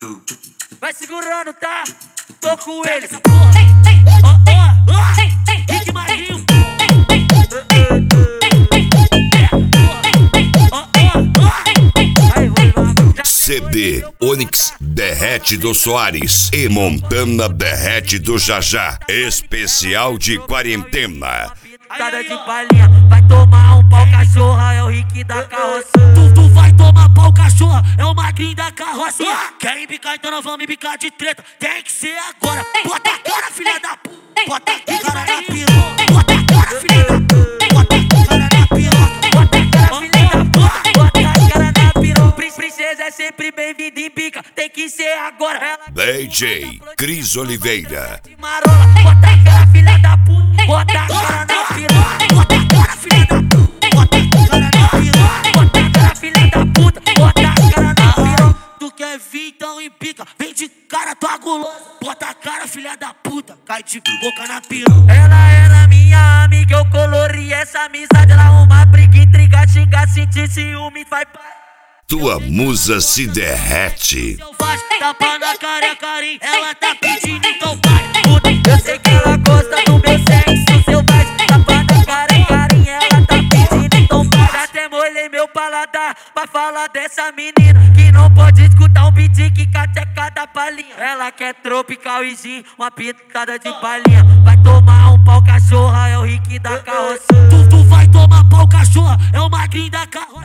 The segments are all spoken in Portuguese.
Vai segurando, tá? Tô com ele. Rick Marinho. CD Onyx Derrete do Soares e Montana Derrete do Jajá. Especial de quarentena. Cada de palhinha, vai tomar um pau, cachorra, é o Rick da carroça. Tu vai tomar pau, cachorra, é o magrinho da carroça. Quer embicar, então nós vamos embicar de treta. Tem que ser agora. Bota a cara, filha da puta. Bota a cara na piroca. Bota a cara, filha da puta. Bota a cara na piroca. Bota a cara, filha da puta. Bota a cara na piroca. Princesa é sempre bem-vinda em bica. Tem que ser agora. DJ Cris Oliveira. Bota a cara, filha da puta. Bota a cara na piroca. Bota a cara, filha da puta. Bota a cara na piroca. Bota a cara, filha da puta. Bota a cara na piroca. Tu quer vir, então empica. Vem de cara, tua gulosa. Bota a cara, filha da puta. Cai de boca na piroca. Ela era minha amiga, eu colori essa amizade. Ela arruma briga, intriga, xinga, sentir ciúme, faz parte. Tua musa se derrete. Tapa na cara é carinho, ela tá pedindo então vai. Eu sei que ela gosta do meu sexo selvagem. Tapa na cara é carinho, ela tá pedindo então vai. Já até molhei meu paladar pra falar dessa menina que não pode escutar um beat que cateca da palhinha. Ela quer tropical e gin, uma pitada de palhinha. Vai tomar um pau, cachorra, é o Rick da carroça. Tu vai tomar pau, cachorra, é o magrinho da carroça.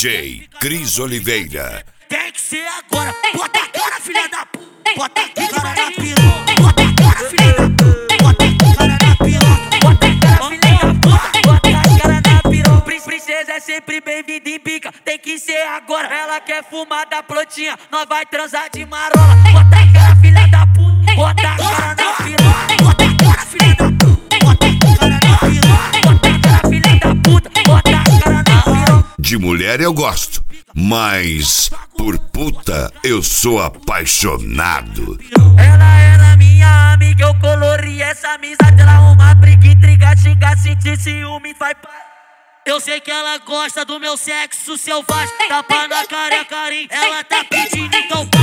DJ Cris Oliveira. Tem que ser agora. Bota a cara, filha da puta. Bota a cara na piroca. Bota a cara, filha da puta. Bota a cara na piroca. Bota a cara, filha da puta. Bota a cara na piroca. Princesa é sempre bem-vinda em bica. Tem que ser agora. Ela quer fumar da prontinha. Nós vai transar de marola. Bota a cara, filha da puta. Bota a cara na piroca. Bota a cara, filha da puta. Bota a cara na piroca. Bota a cara, filha da puta. Bota a cara na piroca. De mulher eu gosto, mas por puta eu sou apaixonado. Ela era minha amiga, eu colori essa amizade. Ela arruma briga, intriga, xinga, sentir ciúme, faz parte. Eu sei que ela gosta do meu sexo selvagem. Tapa na cara é carinho, ela tá pedindo então